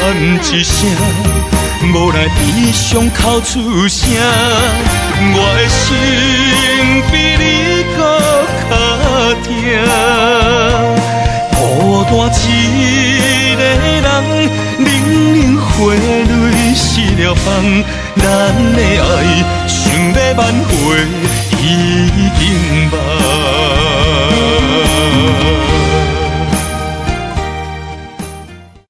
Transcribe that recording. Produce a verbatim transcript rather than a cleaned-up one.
一声，无来悲伤哭出声，我的心比你搁较痛。孤单一个人，冷冷花蕊失了芳，咱的爱想要挽回已经晚。